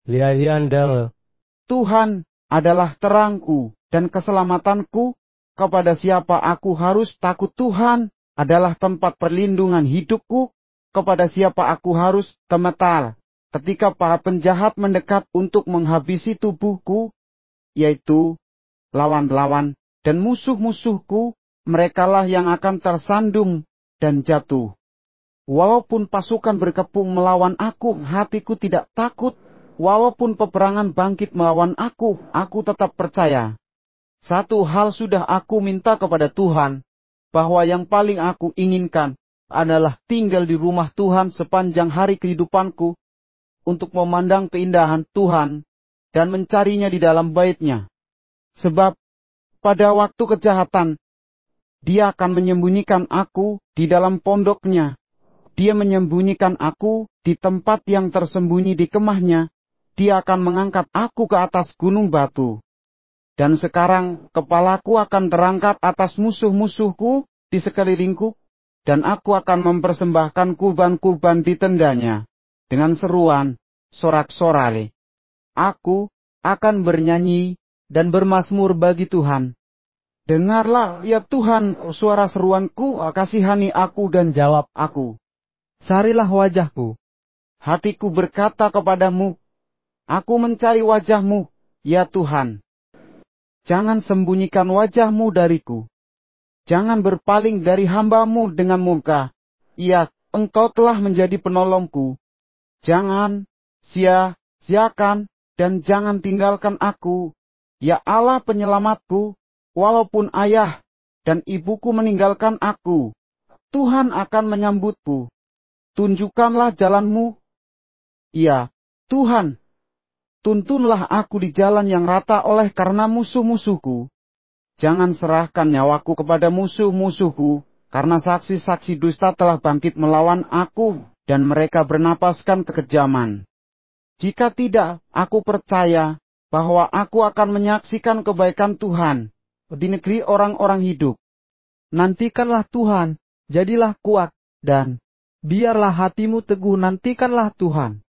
Lialiandel. Tuhan adalah terangku dan keselamatanku. Kepada siapa aku harus takut? Tuhan adalah tempat perlindungan hidupku. Kepada siapa aku harus temetal ketika para penjahat mendekat untuk menghabisi tubuhku, yaitu lawan-lawan dan musuh-musuhku, merekalah yang akan tersandung dan jatuh. Walaupun pasukan berkepung melawan aku, hatiku tidak takut. Walaupun peperangan bangkit melawan aku tetap percaya. Satu hal sudah aku minta kepada Tuhan, bahwa yang paling aku inginkan adalah tinggal di rumah Tuhan sepanjang hari kehidupanku, untuk memandang keindahan Tuhan dan mencarinya di dalam bait-Nya. Sebab pada waktu kejahatan, Dia akan menyembunyikan aku di dalam pondok-Nya. Dia menyembunyikan aku di tempat yang tersembunyi di kemah-Nya. Dia akan mengangkat aku ke atas gunung batu. Dan sekarang kepalaku akan terangkat atas musuh-musuhku di sekelilingku, dan aku akan mempersembahkan kurban-kurban di tendanya, dengan seruan, sorak-sorale. Aku akan bernyanyi dan bermazmur bagi Tuhan. Dengarlah, ya Tuhan, suara seruanku, kasihani aku dan jawab aku. Carilah wajah-Mu. Hatiku berkata kepadamu, aku mencari wajah-Mu, ya Tuhan. Jangan sembunyikan wajah-Mu dariku. Jangan berpaling dari hamba-Mu dengan murka. Ya, Engkau telah menjadi penolongku. Jangan sia-siakan dan jangan tinggalkan aku. Ya Allah penyelamatku, walaupun ayah dan ibuku meninggalkan aku, Tuhan akan menyambutku. Tunjukkanlah jalan-Mu. Ya, Tuhan, tuntunlah aku di jalan yang rata oleh karena musuh-musuhku. Jangan serahkan nyawaku kepada musuh-musuhku, karena saksi-saksi dusta telah bangkit melawan aku, dan mereka bernapaskan kekejaman. Jika tidak, aku percaya bahwa aku akan menyaksikan kebaikan Tuhan di negeri orang-orang hidup. Nantikanlah Tuhan, jadilah kuat, dan biarlah hatimu teguh, nantikanlah Tuhan.